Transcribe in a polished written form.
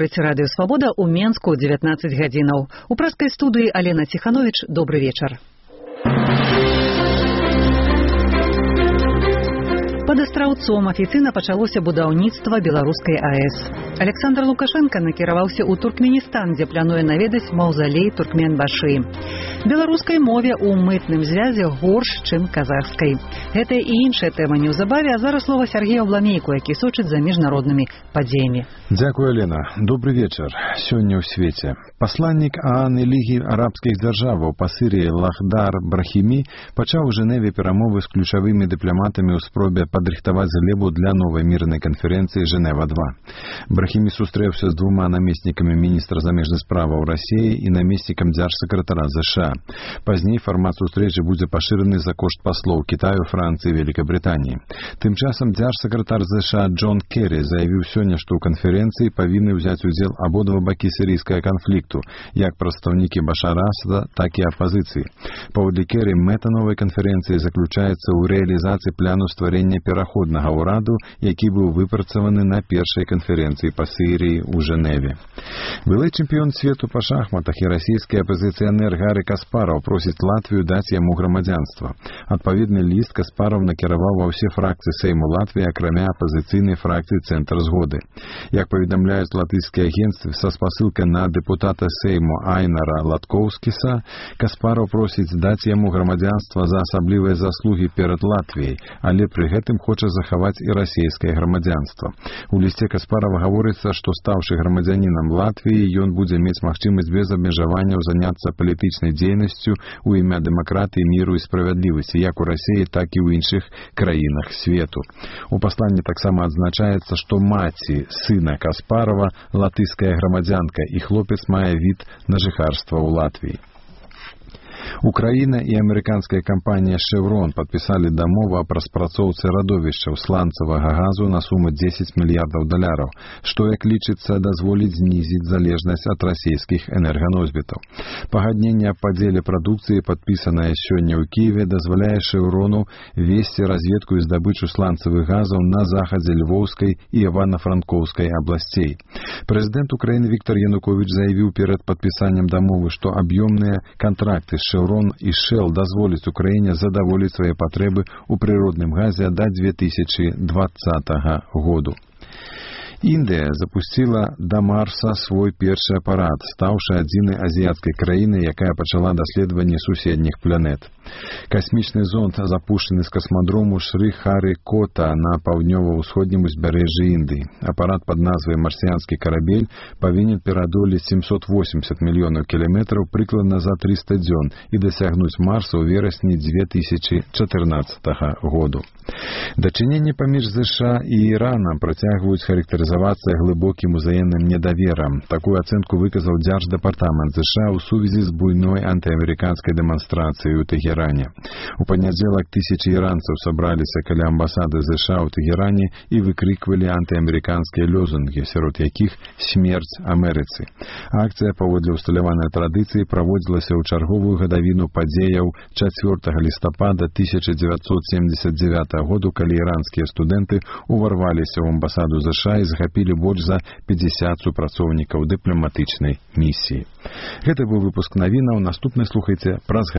слухаеце радыё «Свабода» ў Менску 19 гадзінаў. У праскай студыі Алена Ціхановіч. Добры вечар. Пад Астраўцом афіцыйна пачалося будаўніцтва беларускай АЭС. Александр Лукашенко накіраваўся ў Туркменістан, дзе плануе наведаць маўзалей Туркменбашы. Беларускай мове ў мытным звязе горш, чым казахскай. Гэта і іншая тэма неўзабаве, а зараз слова Сергею Бламейку, які сочыць за міжнароднымі падзеямі. Дзякуй, Алена. Добры вечар. Сёння ў свеце. Пасланнік ААН і Лігі арабскіх дзяржаваў па Сірыі Лахдар Брахімі пачаў у Жэневе перамовы з ключавымі дыпламатамі ў спробе падрыхтаваць глебу для новай мірнай канферэнцыі Жэнева-2. Брахімі сустрэўся з двума намеснікамі міністра замежных справаў Расіі і намеснікам дзяржсакратара ЗША. Пазней фармат сустрэчы будзе пашыраны за кошт паслоў Кітаю, Францыі і Великабрытаніі. Тым часам дзяржсакратар ЗША Джон Керрі заявіў сёння, што ў канферэнцыі павінны ўзяць удзел абодва бакі сірыйскага канфлікту, як прадстаўнікі Башара Асада, так і апазіцыі. Паводле Керрі, мэта новай канферэнцыі заключаецца ў рэалізацыі плану стварэння пераходнага ўраду, які быў выпрацаваны на першай канферэнцыі па Сірыі ў Жэневе. Былы чэмпіён свету па шахматах і расійскі апазіцыянер Гарры Каспараў просіць Латвію даць яму грамадзянства. Адпаведны ліст Каспараў накіраваў ва ўсе фракцыі Сейму Латвіі, акрамя апазіцыйнай фракцыі «Цэнтр згоды». Як паведамляюць латышскія агенцтвы са спасылкай на дэпутата Сейму Айнара Латкоўскіса, Каспараў просіць даць яму грамадзянства за асаблівыя заслугі перад Латвіяй, але пры гэтым хоча захаваць і расійскае грамадзянства. У лісце Каспарава гаворыцца, што стаўшы грамадзянінам Латвіі, ён будзе мець магчымасць без абмежаванняў заняцца палітычнай дзейнасцю ў імя дэмакратыі, міру і справядлівасці, як у Расіі, так і ў іншых краінах свету. У пасланні таксама адзначаецца, што маці сына Каспарава латышская грамадзянка, і хлопец мае від на жыхарства ў Латвіі. Украіна і амерыканская кампанія «Шеврон» падпісалі дамову аб распрацоўцы радовішчаў сланцавага газу на суму $10 мільярдаў, што, як лічыцца, дазволіць знізіць залежнасць ад расійскіх энерганосьбітаў. Пагадненне аб падзеле прадукцыі, падпісанае сёння ў Кіеве, дазваляе «Шеврону» весці разведку і здабычу сланцавых газаў на захадзе Львоўскай і Івана-Франкоўскай абласцей. Прэзідэнт Украіны Віктор Януковіч заявіў перад падпісаннем дамовы, што аб'ёмныя кантракты з «Шеврон» і «Шэл» дазволіць Украіне задаволіць свае патрэбы ў прыродным газе да 2020 году. Індыя запусціла да Марса свой першы апарат, стаўшы адзінай азіяцкай краінай, якая пачала даследаванне суседніх планет. Касмічны зонд запушчаны з касмадрому Шры-Харикота на паўднёва-ўсходнім узбярэжжы Індыі. Апарат пад назвай «Марсіанскі карабель» павінен пераадолець 780 мільёнаў кіламетраў прыкладна за 300 дзён і дасягнуць Марса ў верасні 2014 году. Дачыненні паміж ЗША і Іранам працягваюць характарызавацца глыбокім узаемным недаверам. Такую ацэнку выказаў Дзярждэпартамент ЗША ў сувязі з буйной антыамерыканскай дэманстрацыяй у Тэгеране. У панядзелак тысячы іранцаў сабраліся каля амбасады ЗША ў Тэгеране і выкрыквалі антыамерыканскія лозунгі, сярод якіх «Смерць Амерыцы». Акцыя, паводле ўсталяванай традыцыі, праводзілася ў чарговую гадавіну падзеяў 4 лістапада 1979 году, калі іранскія студэнты уварваліся ў амбасаду ЗША і захапілі больш за 50 супрацоўнікаў дыпламатычнай місіі. Гэта быў выпуск навінаў. Наступны слухайце праз